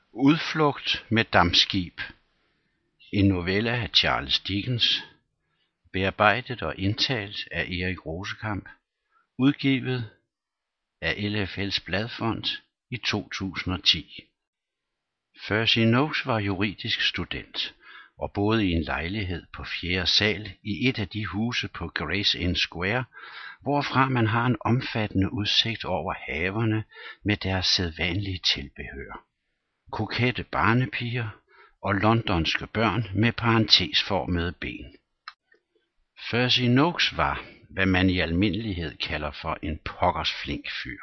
Udflugt med dampskib. En novelle af Charles Dickens, bearbejdet og indtalt af Erik Rosenkamp, udgivet af LFLs Bladfond i 2010. Percy Noakes var juridisk student og boede i en lejlighed på 4. sal i et af de huse på Gray's Inn Square, hvorfra man har en omfattende udsigt over haverne med deres sædvanlige tilbehør. Kokette barnepiger og londonske børn med parentesformede ben. Percy Noakes var, hvad man i almindelighed kalder for en pokkers flink fyr.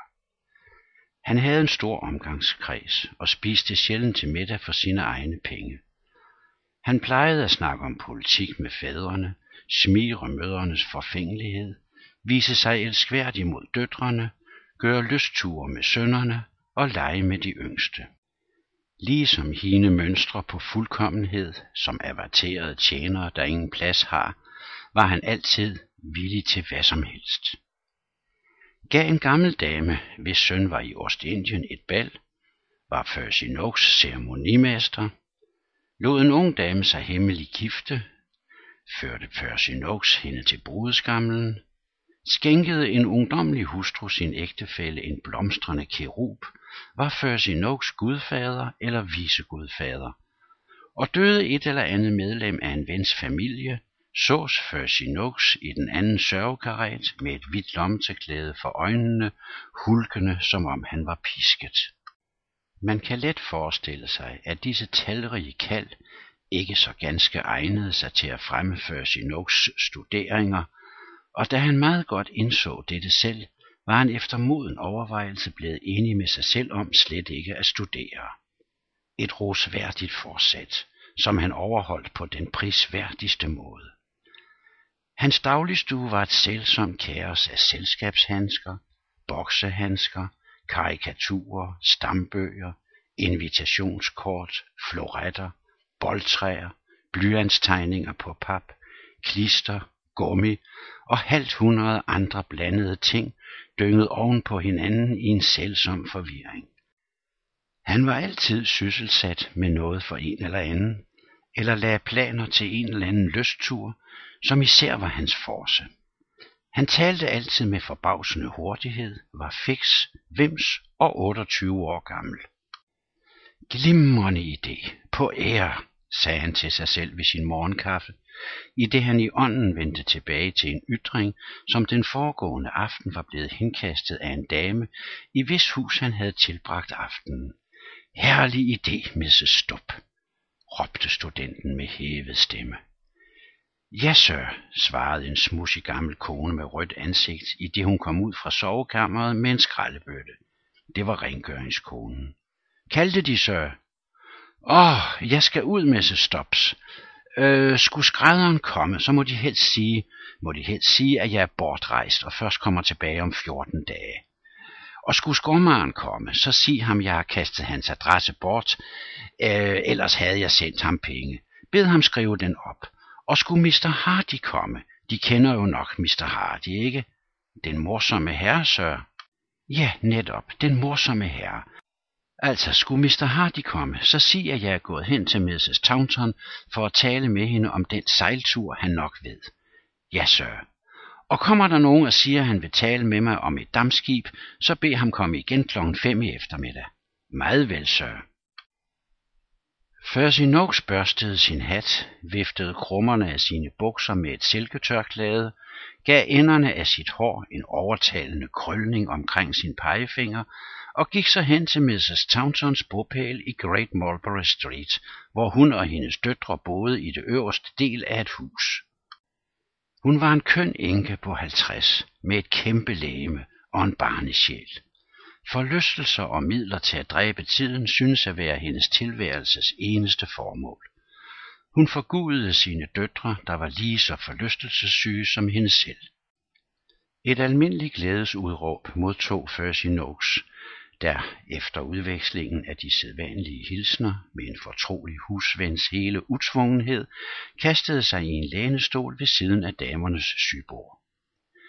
Han havde en stor omgangskreds og spiste sjældent til middag for sine egne penge. Han plejede at snakke om politik med fædrene, smigre mødrenes forfængelighed, vise sig elskværdig mod døtrene, gøre lystture med sønnerne og lege med de yngste. Ligesom hine mønstre på fuldkommenhed, som averterede tjenere, der ingen plads har, var han altid villig til hvad som helst. Gav en gammel dame, hvis søn var i Ostindien, et bal, var Percy Noakes ceremonimester. Lod en ung dame sig hemmelig gifte, førte Percy Noakes hende til brudeskammelen. Skænkede en ungdomlig hustru sin ægtefælle en blomstrende kerub, var Percy Noakes gudfader eller vicegudfader. Og døde et eller andet medlem af en vens familie, sås Percy Noakes i den anden sørgekaret med et hvidt lommetørklæde for øjnene, hulkende som om han var pisket. Man kan let forestille sig, at disse talrige kald ikke så ganske egnede sig til at fremme Percy Noakes studeringer, og da han meget godt indså dette selv, var han efter moden overvejelse blevet enig med sig selv om slet ikke at studere. Et rosværdigt forsæt, som han overholdt på den prisværdigste måde. Hans dagligstue var et sælsomt kaos af selskabshandsker, boksehandsker, karikaturer, stambøger, invitationskort, floretter, boldtræer, blyantstegninger på pap, klister, gummi og halvt 100 andre blandede ting, dynget oven på hinanden i en sælsom forvirring. Han var altid sysselsat med noget for en eller anden, eller lagde planer til en eller anden lysttur, som især var hans force. Han talte altid med forbavsende hurtighed, var fiks, vims og 28 år gammel. Glimrende idé, på ære, sagde han til sig selv ved sin morgenkaffe, i det han i ånden vendte tilbage til en ytring, som den foregående aften var blevet henkastet af en dame, i hvis hus han havde tilbragt aftenen. Herlig idé, Mrs. Stubb, råbte studenten med hævet stemme. Ja, sir, svarede en smudsig gammel kone med rødt ansigt, i det hun kom ud fra sovekammeret med en skraldebøtte. Det var rengøringskonen. Kaldte de, sir? Jeg skal ud, Mrs. Stubbs. Skulle skrædderen komme, så må de helst sige, at jeg er bortrejst og først kommer tilbage om 14 dage. Og skulle skormaren komme, så sig ham, jeg har kastet hans adresse bort, ellers havde jeg sendt ham penge. Bed ham skrive den op. Og skulle Mr. Hardy komme, de kender jo nok Mr. Hardy, ikke? Den morsomme herre, sir. Ja, netop, den morsomme herre. Altså, skulle Mr. Hardy komme, så sig, at jeg er gået hen til Mrs. Taunton for at tale med hende om den sejltur, han nok ved. Ja, sir. Og kommer der nogen og siger, at han vil tale med mig om et dampskib, så bed ham komme igen klokken 5 i eftermiddag. Meget vel, sir. Percy Noakes børstede sin hat, viftede krummerne af sine bukser med et silketørklæde, gav enderne af sit hår en overtalende krølning omkring sin pegefinger og gik så hen til Mrs. Tauntons bopæl i Great Mulberry Street, hvor hun og hendes døtre boede i det øverste del af et hus. Hun var en køn enke på 50, med et kæmpe legeme og en barnesjæl. Forlystelser og midler til at dræbe tiden synes at være hendes tilværelses eneste formål. Hun forgudede sine døtre, der var lige så forlystelsessyge som hende selv. Et almindeligt glædesudråb modtog Percy Noakes, der efter udvekslingen af de sædvanlige hilsner med en fortrolig husvens hele utvungenhed, kastede sig i en lænestol ved siden af damernes sybord.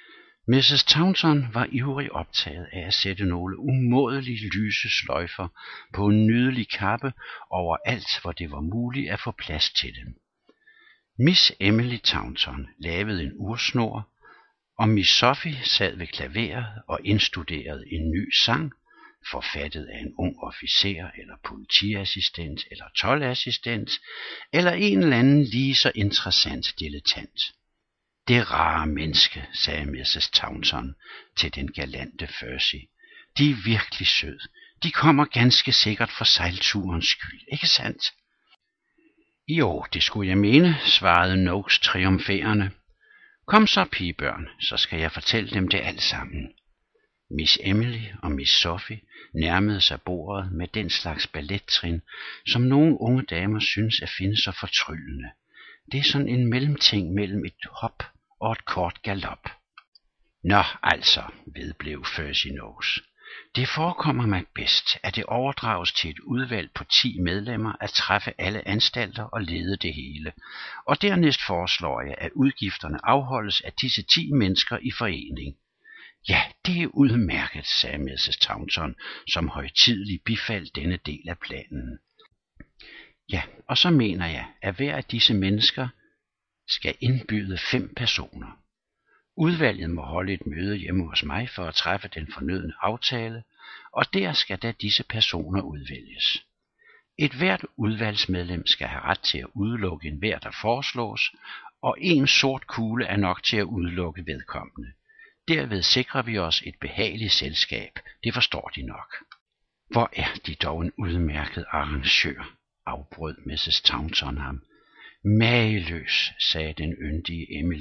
Mrs. Taunton var ivrig optaget af at sætte nogle umådeligt lyse sløjfer på en nydelig kappe over alt, hvor det var muligt at få plads til dem. Miss Emily Taunton lavede en ursnor, og Miss Sophie sad ved klaveret og indstuderede en ny sang, forfattet af en ung officer eller politiassistent eller toldassistent, eller en eller anden lige så interessant dilettant. Det rare menneske, sagde Mrs. Taunton til den galante Percy. De er virkelig sød. De kommer ganske sikkert for sejlturens skyld, ikke sandt? Jo, det skulle jeg mene, svarede Noakes triumferende. Kom så, pigebørn, så skal jeg fortælle dem det alt sammen. Miss Emily og Miss Sophie nærmede sig bordet med den slags ballettrin, som nogle unge damer synes at finde så fortryllende. Det er sådan en mellemting mellem et hop og et kort galop. Nå, altså, vedblev Percy Noakes. Det forekommer mig bedst, at det overdrages til et udvalg på 10 medlemmer at træffe alle anstalter og lede det hele, og dernæst foreslår jeg, at udgifterne afholdes af disse 10 mennesker i forening. Ja, det er udmærket, sagde Mrs. Taunton, som højtideligt bifaldt denne del af planen. Ja, og så mener jeg, at hver af disse mennesker skal indbyde 5 personer. Udvalget må holde et møde hjemme hos mig for at træffe den fornødne aftale, og der skal da disse personer udvælges. Et hvert udvalgsmedlem skal have ret til at udelukke enhver, der foreslås, og en sort kugle er nok til at udelukke vedkommende. Derved sikrer vi os et behageligt selskab, det forstår de nok. Hvor er de dog en udmærket arrangør, afbrød Mrs. Taunton ham. Mageløs, sagde den yndige Emily.